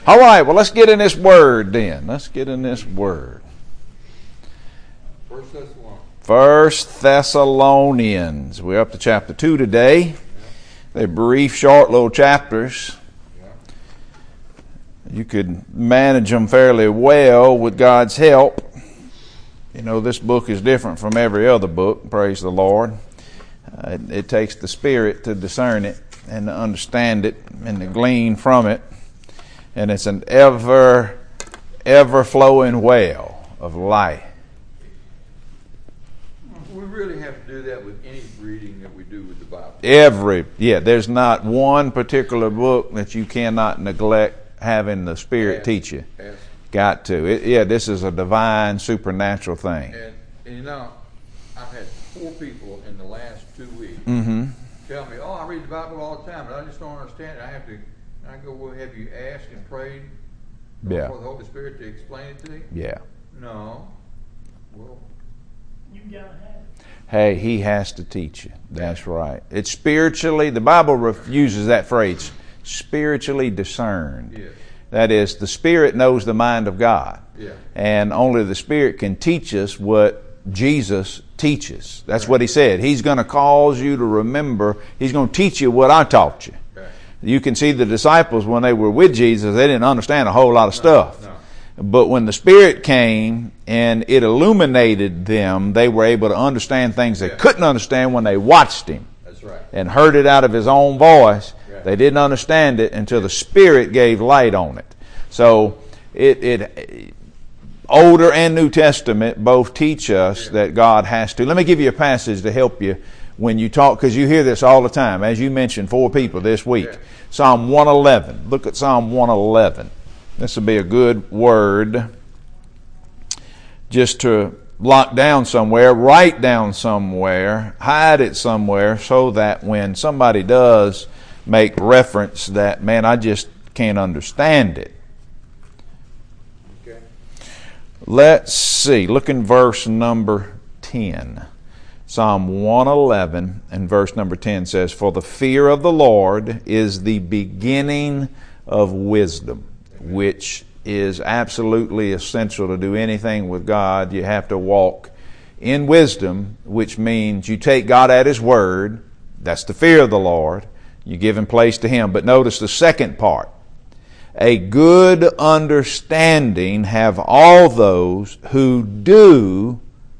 All right, well, let's get in this word then. Let's get in this word. First Thessalonians. We're up to chapter 2 today. They're brief, short little chapters. You could manage them fairly well with God's help. You know, this book is different from every other book, praise the Lord. It takes the Spirit to discern it and to understand it and to glean from it. And it's an ever-flowing well of life. We really have to do that with any reading that we do with the Bible. There's not one particular book that you cannot neglect having the Spirit teach you. Yes. Got to. This is a divine, supernatural thing. And you know, I've had 4 people in the last 2 weeks tell me, I read the Bible all the time, but I just don't understand it. I go, well, have you asked and prayed for the Holy Spirit to explain it to you? Yeah. No. Well, you gotta have it. Hey, He has to teach you. That's right. It's spiritually, the Bible uses that phrase, spiritually discerned. Yes. That is, the Spirit knows the mind of God. Yeah. And only the Spirit can teach us what Jesus teaches. That's what He said. He's going to cause you to remember. He's going to teach you what I taught you. Right. You can see the disciples when they were with Jesus, they didn't understand a whole lot of stuff. No. But when the Spirit came and it illuminated them, they were able to understand things they couldn't understand when they watched Him. That's right. And heard it out of His own voice. Right. They didn't understand it until the Spirit gave light on it. So Older and New Testament both teach us that God has to. Let me give you a passage to help you when you talk, because you hear this all the time. As you mentioned, 4 people this week. Yeah. Psalm 111. Look at Psalm 111. This will be a good word just to lock down somewhere, write down somewhere, hide it somewhere, so that when somebody does make reference that, man, I just can't understand it. Okay. Let's see. Look in verse number 10. Psalm 111 and verse number 10 says, "For the fear of the Lord is the beginning of wisdom," which is absolutely essential to do anything with God. You have to walk in wisdom, which means you take God at His word. That's the fear of the Lord. You give Him place to Him. But notice the second part. A good understanding have all those who do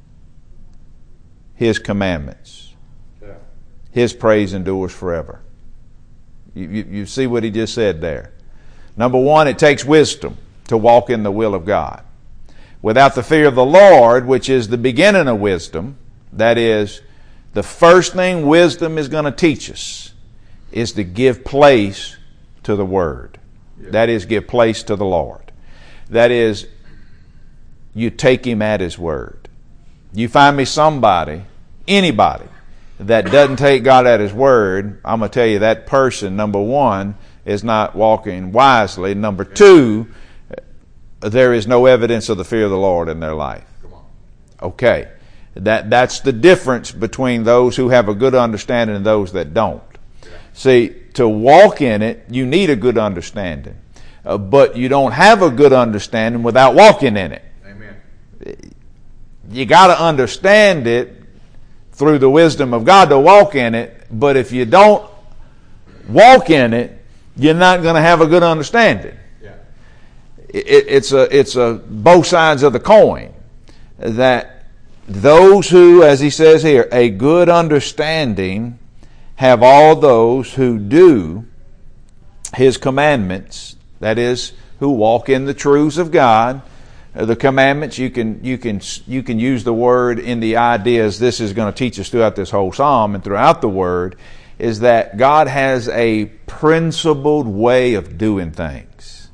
His commandments. Yeah. His praise endures forever. You see what He just said there. Number one, it takes wisdom to walk in the will of God. Without the fear of the Lord, which is the beginning of wisdom, that is, the first thing wisdom is going to teach us is to give place to the Word. Yeah. That is, give place to the Lord. That is, you take Him at His word. You find me somebody, anybody, that doesn't take God at His word, I'm going to tell you that person, number one, is not walking wisely. Number two, there is no evidence of the fear of the Lord in their life. Come on. Okay. That's the difference between those who have a good understanding and those that don't. Yeah. See, to walk in it, you need a good understanding. But you don't have a good understanding without walking in it. Amen. You got to understand it through the wisdom of God to walk in it. But if you don't walk in it, you're not going to have a good understanding. Yeah. It's a both sides of the coin. That those who, as he says here, a good understanding have all those who do His commandments. That is, who walk in the truths of God. The commandments, you can use the word in the ideas this is going to teach us throughout this whole psalm and throughout the word, is that God has a principled way of doing things.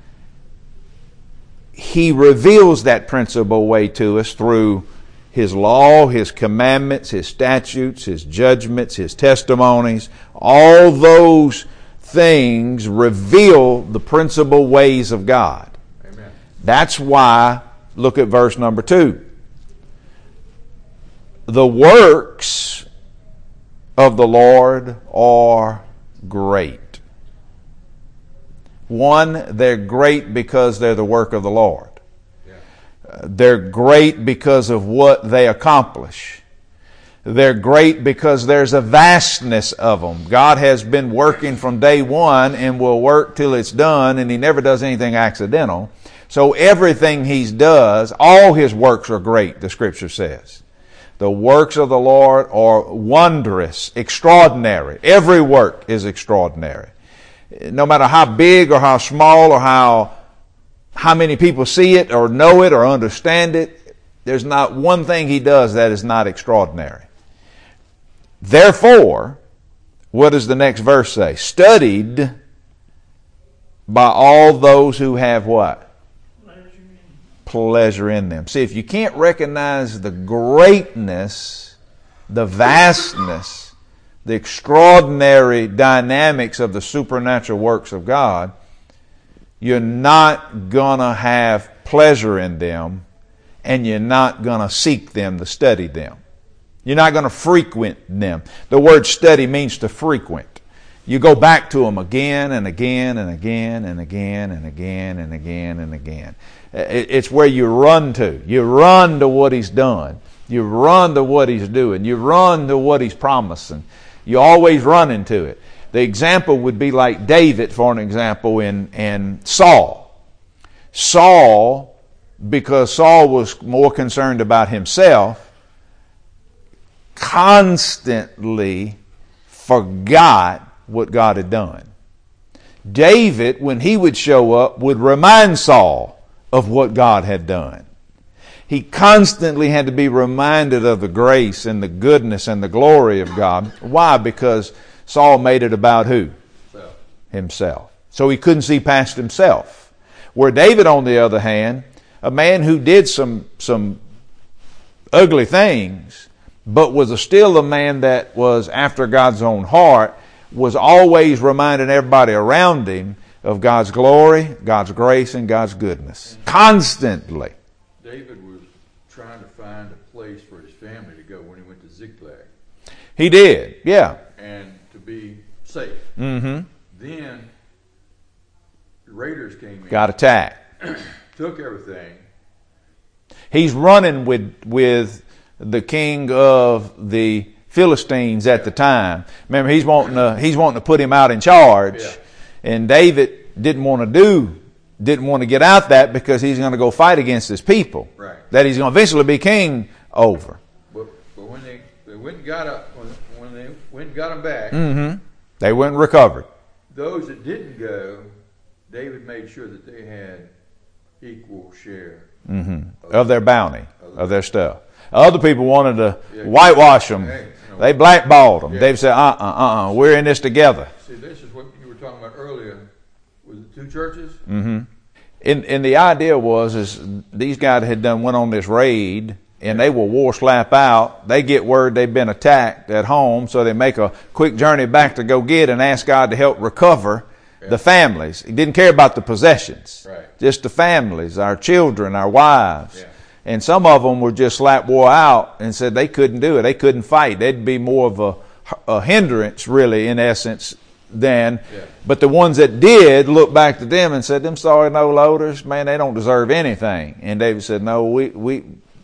He reveals that principled way to us through His law, His commandments, His statutes, His judgments, His testimonies. All those things reveal the principal ways of God. Amen. That's why, look at verse number 2. The works of the Lord are great. One, they're great because they're the work of the Lord. Yeah. They're great because of what they accomplish. They're great because there's a vastness of them. God has been working from day one and will work till it's done, and He never does anything accidental. So everything He does, all His works are great, the Scripture says. The works of the Lord are wondrous, extraordinary. Every work is extraordinary. No matter how big or how small or how many people see it or know it or understand it, there's not one thing He does that is not extraordinary. Therefore, what does the next verse say? Studied by all those who have what? Pleasure in them. See, if you can't recognize the greatness, the vastness, the extraordinary dynamics of the supernatural works of God, you're not going to have pleasure in them, and you're not going to seek them to study them. You're not going to frequent them. The word study means to frequent. You go back to them again and again and again and again and again and again and again. It's where you run to. You run to what He's done. You run to what He's doing. You run to what He's promising. You always run into it. The example would be like David, for an example, in Saul. Saul, because Saul was more concerned about himself, constantly forgot what God had done. David, when he would show up, would remind Saul of what God had done. He constantly had to be reminded of the grace and the goodness and the glory of God. Why? Because Saul made it about who? Himself. So he couldn't see past himself. Where David, on the other hand, a man who did some ugly things, but was still a man that was after God's own heart, was always reminding everybody around him of God's glory, God's grace, and God's goodness. Constantly. David was trying to find a place for his family to go when he went to Ziklag. He did, yeah. And to be safe. Mm-hmm. Then the raiders came in. Got attacked. Took everything. He's running with the king of the Philistines at the time. Remember, he's wanting to put him out in charge. Yeah. And David didn't want to get out that because he's going to go fight against his people. Right. That he's going to eventually be king over. But when they went and got up, when they went and got him back, Mm-hmm. They went and recovered. those that didn't go, David made sure that they had equal share Of their bounty, of their stuff. Other people wanted to whitewash them. They blackballed them. Yeah. David said, we're in this together. See, this is what you were talking about earlier with the two churches. Mm-hmm. And the idea is these guys had went on this raid, and they were war slap out. They get word they've been attacked at home, so they make a quick journey back to go get and ask God to help recover the families. He didn't care about the possessions, just the families, our children, our wives. Yeah. And some of them were just slap wore out and said they couldn't do it. They couldn't fight. They'd be more of a hindrance, really, in essence, than. Yeah. But the ones that did looked back to them and said, them sorry no loaders, man, they don't deserve anything. And David said, no, we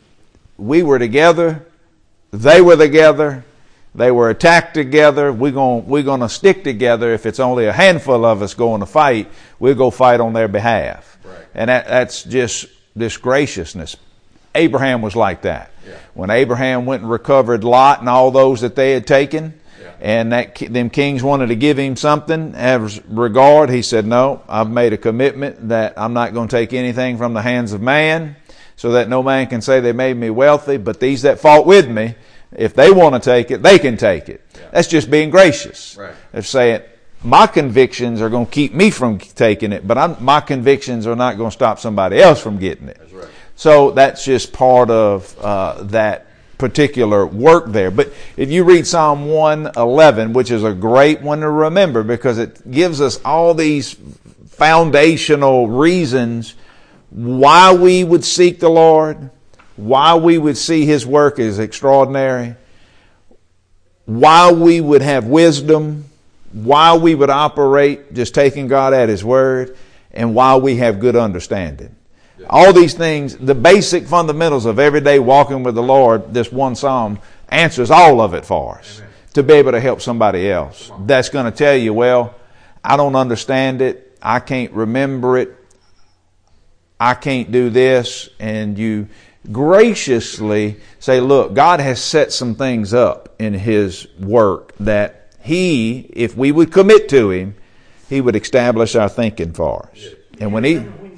were together. They were together. They were attacked together. We're going to stick together. If it's only a handful of us going to fight, we'll go fight on their behalf. Right. And that's just this graciousness. Abraham was like that. Yeah. When Abraham went and recovered Lot and all those that they had taken, and them kings wanted to give him something as regard, he said, no, I've made a commitment that I'm not going to take anything from the hands of man, so that no man can say they made me wealthy, but these that fought with me, if they want to take it, they can take it. Yeah. That's just being gracious. Right. They're saying, my convictions are going to keep me from taking it, but my convictions are not going to stop somebody else from getting it. That's right. So that's just part of that particular work there. But if you read Psalm 111, which is a great one to remember because it gives us all these foundational reasons why we would seek the Lord, why we would see His work as extraordinary, why we would have wisdom, while we would operate just taking God at His word, and while we have good understanding. Yeah. All these things, the basic fundamentals of everyday walking with the Lord, this one psalm answers all of it for us. Amen. To be able to help somebody else that's going to tell you, well, I don't understand it, I can't remember it, I can't do this, and you graciously say, look, God has set some things up in His work that He, if we would commit to Him, He would establish our thinking for us. Yes. And when He...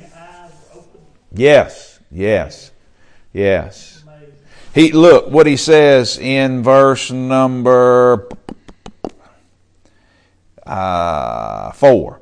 Yes. Look what He says in verse number 4.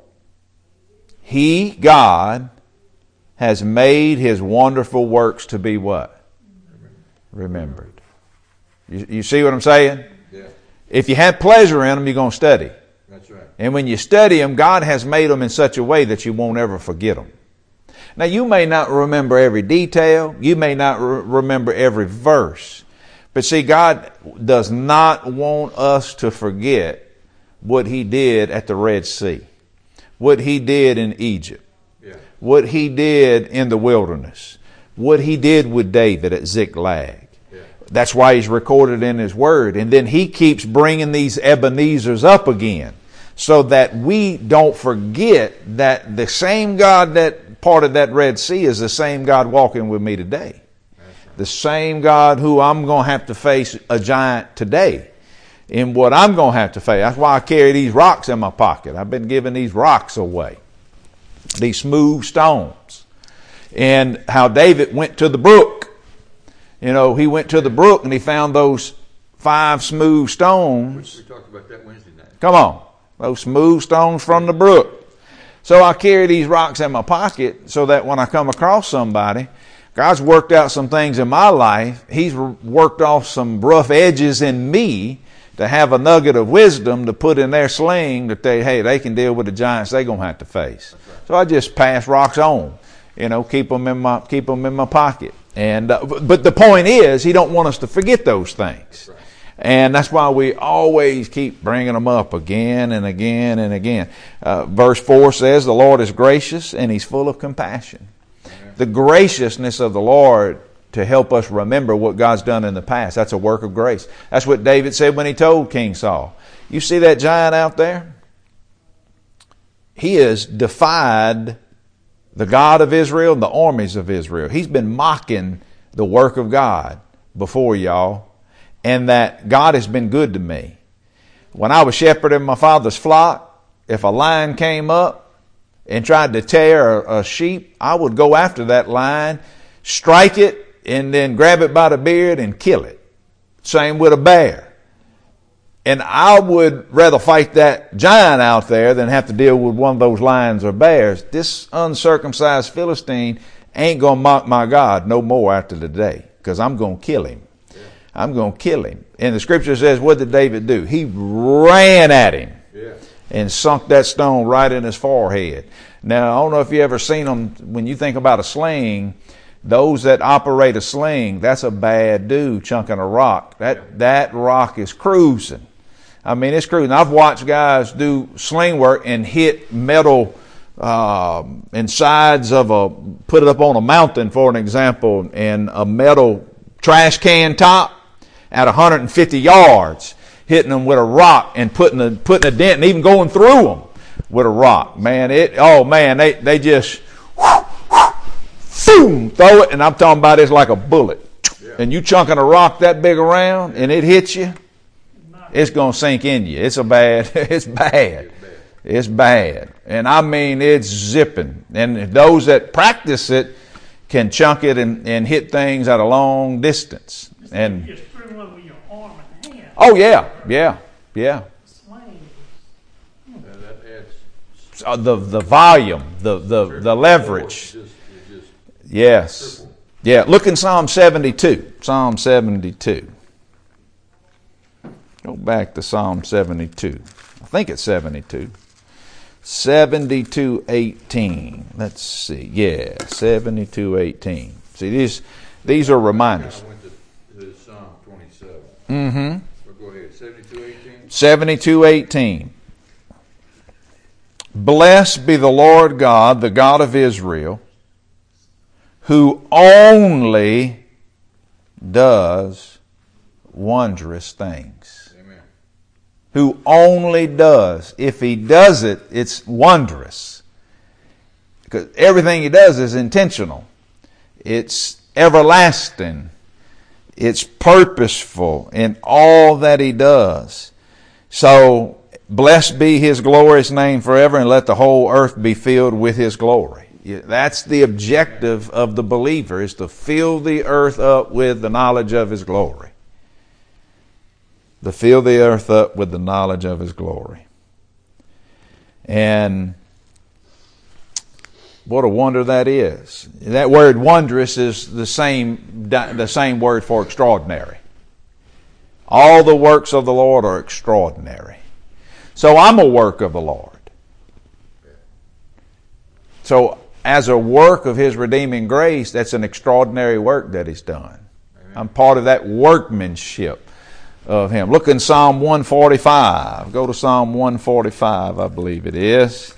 He, God, has made His wonderful works to be what? Remembered. You see what I'm saying? Yeah. If you have pleasure in them, you're going to study. That's right. And when you study them, God has made them in such a way that you won't ever forget them. Now, you may not remember every detail. You may not remember every verse. But see, God does not want us to forget what He did at the Red Sea, what He did in Egypt, what He did in the wilderness, what He did with David at Ziklag. Yeah. That's why He's recorded in His Word. And then He keeps bringing these Ebenezers up again so that we don't forget that the same God that parted that Red Sea is the same God walking with me today. Right. The same God who I'm going to have to face a giant today in what I'm going to have to face. That's why I carry these rocks in my pocket. I've been giving these rocks away. These smooth stones. And how David went to the brook. You know, he went to the brook and he found those 5 smooth stones. We talked about that Wednesday night. Come on. Those smooth stones from the brook. So I carry these rocks in my pocket so that when I come across somebody, God's worked out some things in my life. He's worked off some rough edges in me to have a nugget of wisdom to put in their sling that they can deal with the giants they're going to have to face. Right. So I just pass rocks on, keep them in my pocket. And but the point is, He don't want us to forget those things. Right. And that's why we always keep bringing them up again and again and again. Verse 4 says, the Lord is gracious and He's full of compassion. Amen. The graciousness of the Lord to help us remember what God's done in the past. That's a work of grace. That's what David said when he told King Saul. You see that giant out there? He has defied the God of Israel and the armies of Israel. He's been mocking the work of God before y'all. And that God has been good to me. When I was shepherding my father's flock, if a lion came up and tried to tear a sheep, I would go after that lion, strike it, and then grab it by the beard and kill it. Same with a bear. And I would rather fight that giant out there than have to deal with one of those lions or bears. This uncircumcised Philistine ain't going to mock my God no more after today, because I'm going to kill him. I'm going to kill him. And the scripture says, what did David do? He ran at him and sunk that stone right in his forehead. Now, I don't know if you ever seen them, when you think about a sling, those that operate a sling, that's a bad dude chunking a rock. That rock is cruising. I mean, it's cruising. I've watched guys do sling work and hit metal insides of put it up on a mountain, for an example, and a metal trash can top at 150 yards, hitting them with a rock and putting a dent and even going through them with a rock. Man, they just boom, throw it, and I'm talking about it's like a bullet. Yeah. And you chunking a rock that big around and it hits you, it's going to sink in you. It's bad. It's bad. And I mean, it's zipping. And those that practice it can chunk it and hit things at a long distance. And you just threw it over your arm and hand. Oh yeah. The volume, the leverage. Yes. Yeah. Look in Psalm 72. Psalm 72. Go back to Psalm 72. I think it's 72. 72:18. Let's see. Yeah, 72:18. See, these are reminders. I went to Psalm 27. Mm-hmm. Well, go ahead. 72:18. 72:18. Blessed be the Lord God, the God of Israel, who only does wondrous things. Amen. Who only does. If He does it, it's wondrous. Because everything He does is intentional. It's everlasting. It's purposeful in all that He does. So, blessed be His glorious name forever, and let the whole earth be filled with His glory. That's the objective of the believer, is to fill the earth up with the knowledge of His glory. To fill the earth up with the knowledge of His glory. And what a wonder that is. That word wondrous is the same word for extraordinary. All the works of the Lord are extraordinary. So I'm a work of the Lord. So as a work of His redeeming grace, that's an extraordinary work that He's done. Amen. I'm part of that workmanship of Him. Look in Psalm 145. Go to Psalm 145, I believe it is.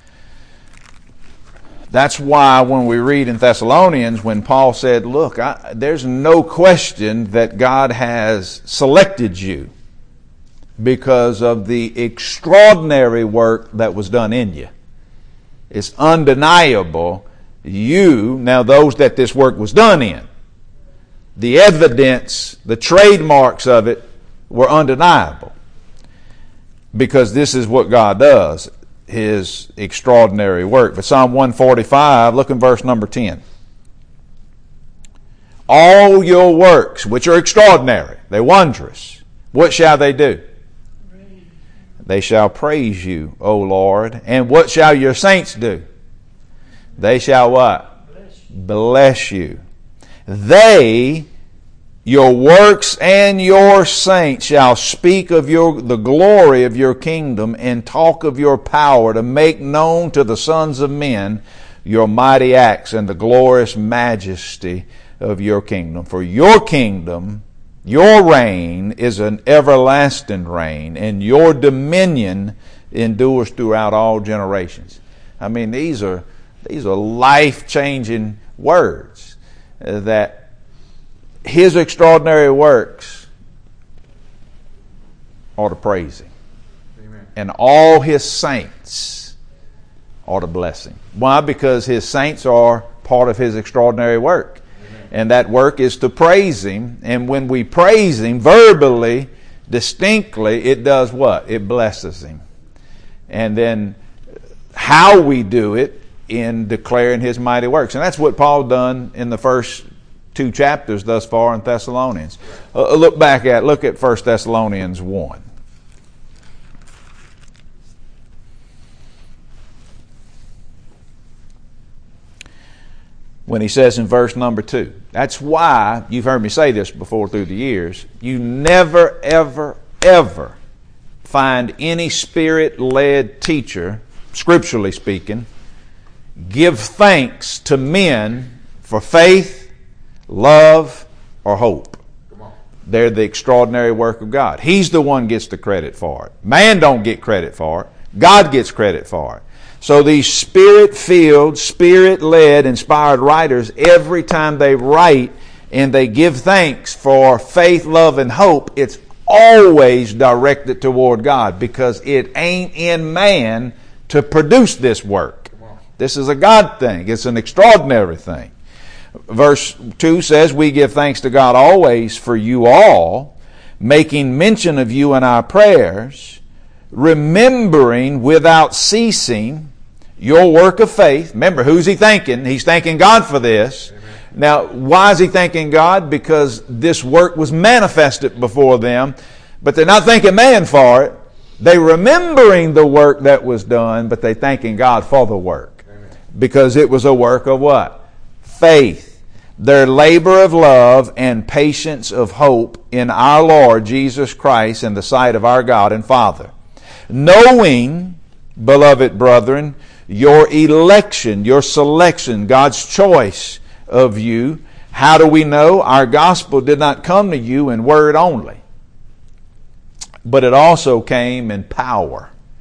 That's why when we read in Thessalonians, when Paul said, look, there's no question that God has selected you because of the extraordinary work that was done in you. It's undeniable. Now those that this work was done in, the evidence, the trademarks of it were undeniable. Because this is what God does. His extraordinary work. But Psalm 145, look in verse number 10. All your works, which are extraordinary, they're wondrous, what shall they do? Praise. They shall praise you, O Lord. And what shall your saints do? They shall what? Bless you. They, your works and your saints shall speak of the glory of your kingdom and talk of your power to make known to the sons of men your mighty acts and the glorious majesty of your kingdom. For your kingdom, your reign is an everlasting reign, and your dominion endures throughout all generations. I mean, these are life-changing words that His extraordinary works ought to praise Him. Amen. And all His saints ought to bless Him. Why? Because His saints are part of His extraordinary work. Amen. And that work is to praise Him. And when we praise Him verbally, distinctly, it does what? It blesses Him. And then how we do it in declaring His mighty works. And that's what Paul done in the first 2 chapters thus far in Thessalonians. Look at 1 Thessalonians 1. When he says in verse number 2, that's why, you've heard me say this before through the years, you never, ever, ever find any Spirit-led teacher, scripturally speaking, give thanks to men for faith, love, or hope. They're the extraordinary work of God. He's the one gets the credit for it. Man don't get credit for it. God gets credit for it. So these Spirit-filled, Spirit-led, inspired writers, every time they write and they give thanks for faith, love, and hope, it's always directed toward God, because it ain't in man to produce this work. This is a God thing. It's an extraordinary thing. Verse 2 says, we give thanks to God always for you all, making mention of you in our prayers, remembering without ceasing your work of faith. Remember, who's he thanking? He's thanking God for this. Amen. Now, why is he thanking God? Because this work was manifested before them, but they're not thanking man for it. They're remembering the work that was done, but they're thanking God for the work. Amen. Because it was a work of what? Faith, their labor of love and patience of hope in our Lord Jesus Christ in the sight of our God and Father. Knowing, beloved brethren, your election, your selection, God's choice of you. How do we know? Our gospel did not come to you in word only, but it also came in power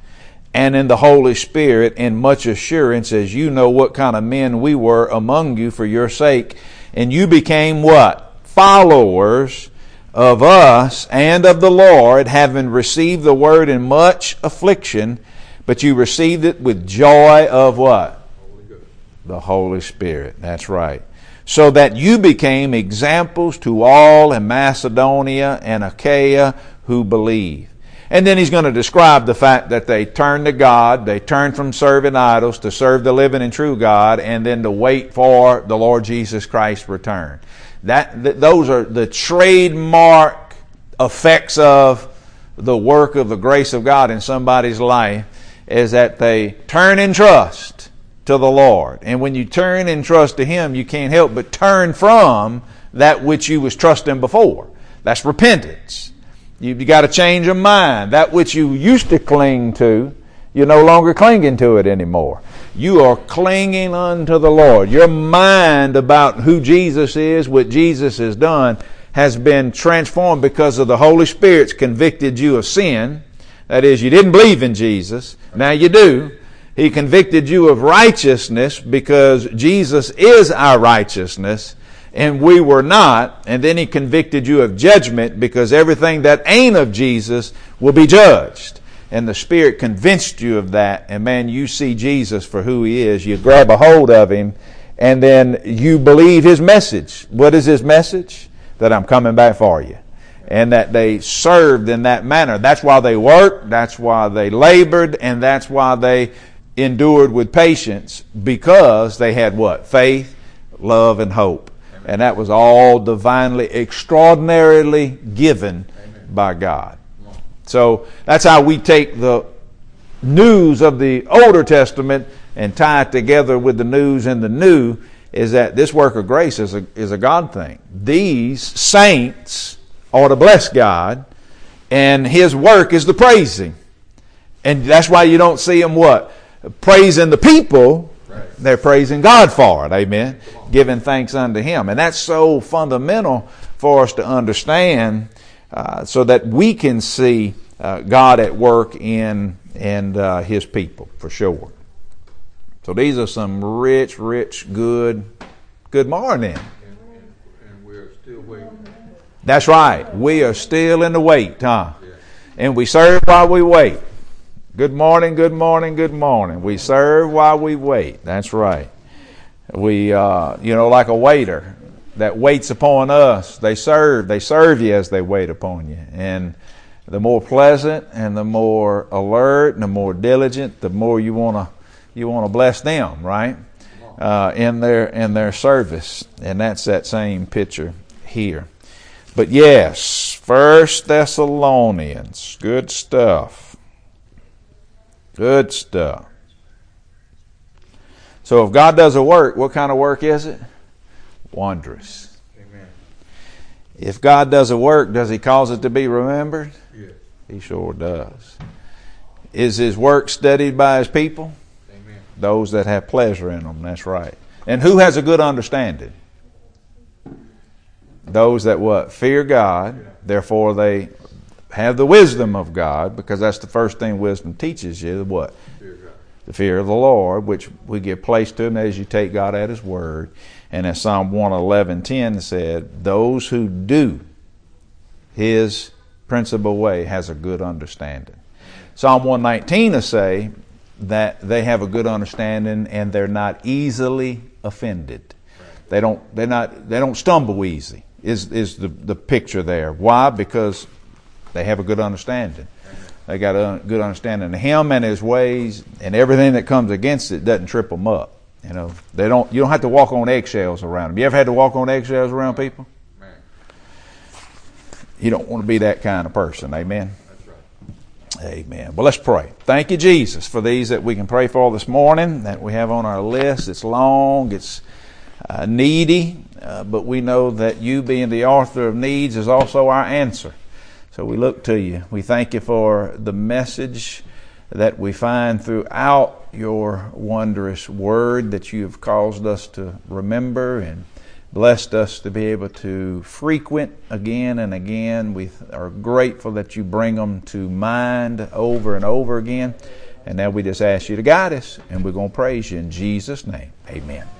and in the Holy Spirit, in much assurance, as you know what kind of men we were among you for your sake. And you became what? Followers of us and of the Lord, having received the word in much affliction, but you received it with joy of what? The Holy Spirit. That's right. So that you became examples to all in Macedonia and Achaia who believe. And then he's going to describe the fact that they turned to God, they turned from serving idols to serve the living and true God, and then to wait for the Lord Jesus Christ's return. Those are the trademark effects of the work of the grace of God in somebody's life, is that they turn in trust to the Lord. And when you turn in trust to Him, you can't help but turn from that which you was trusting before. That's repentance. You got to change your mind. That which you used to cling to, you're no longer clinging to it anymore. You are clinging unto the Lord. Your mind about who Jesus is, what Jesus has done, has been transformed because of the Holy Spirit's convicted you of sin. That is, you didn't believe in Jesus. Now you do. He convicted you of righteousness because Jesus is our righteousness, and we were not. And then He convicted you of judgment because everything that ain't of Jesus will be judged. And the Spirit convinced you of that. And man, you see Jesus for who He is. You grab a hold of Him, and then you believe His message. What is His message? That I'm coming back for you. And that they served in that manner. That's why they worked. That's why they labored. And that's why they endured with patience, because they had what? Faith, love, and hope. And that was all divinely, extraordinarily given by God. So that's how we take the news of the Older Testament and tie it together with the news in the New, is that this work of grace is a God thing. These saints are to bless God, and His work is to praise Him. And that's why you don't see them what? Praising the people. Right. They're praising God for it. Amen. Giving thanks unto Him. And that's so fundamental for us to understand, so that we can see God at work in His people, for sure. So these are some rich, good morning. And we're still waiting. That's right. We are still in the wait, huh? Yeah. And we serve while we wait. Good morning. We serve while we wait. That's right. We, like a waiter that waits upon us. They serve you as they wait upon you. And the more pleasant and the more alert and the more diligent, the more you want to bless them, right? In their service. And that's that same picture here. But yes, 1 Thessalonians, good stuff. Good stuff. So if God does a work, what kind of work is it? Wondrous. Amen. If God does a work, does He cause it to be remembered? Yes. He sure does. Is His work studied by His people? Amen. Those that have pleasure in them, that's right. And who has a good understanding? Those that what? Fear God, therefore they have the wisdom of God, because that's the first thing wisdom teaches you, what? Fear God. The fear of the Lord, which we give place to Him as you take God at His word. And as Psalm 111:10 said, those who do His principal way has a good understanding. Psalm 119 will say that they have a good understanding and they're not easily offended. They don't stumble easy. Is the picture there? Why? Because they have a good understanding. They got a good understanding of Him and His ways, and everything that comes against it doesn't trip them up. You know, you don't have to walk on eggshells around them. You ever had to walk on eggshells around people? Man. You don't want to be that kind of person. Amen. That's right. Amen. Well, let's pray. Thank you, Jesus, for these that we can pray for this morning, that we have on our list. It's long, it's needy, but we know that You, being the author of needs, is also our answer. So we look to You. We thank You for the message that we find throughout Your wondrous word that You have caused us to remember and blessed us to be able to frequent again and again. We are grateful that You bring them to mind over and over again. And now we just ask you to guide us, and we're going to praise you in Jesus' name. Amen.